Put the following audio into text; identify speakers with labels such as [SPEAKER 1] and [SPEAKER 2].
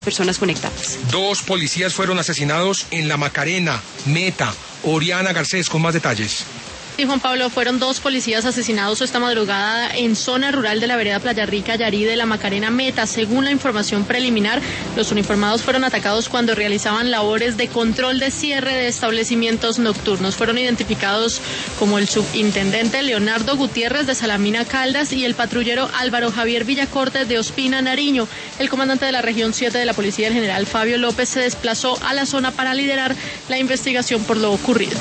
[SPEAKER 1] personas conectadas.
[SPEAKER 2] 2 policías fueron asesinados en La Macarena, Meta. Oriana Garcés con más detalles.
[SPEAKER 3] Sí, Juan Pablo, fueron 2 policías asesinados esta madrugada en zona rural de la vereda Playa Rica, Yarí de La Macarena, Meta. Según la información preliminar, los uniformados fueron atacados cuando realizaban labores de control de cierre de establecimientos nocturnos. Fueron identificados como el subintendente Leonardo Gutiérrez de Salamina Caldas y el patrullero Álvaro Javier Villacorte de Ospina, Nariño. El comandante de la región 7 de la policía, el general Fabio López, se desplazó a la zona para liderar la investigación por lo ocurrido.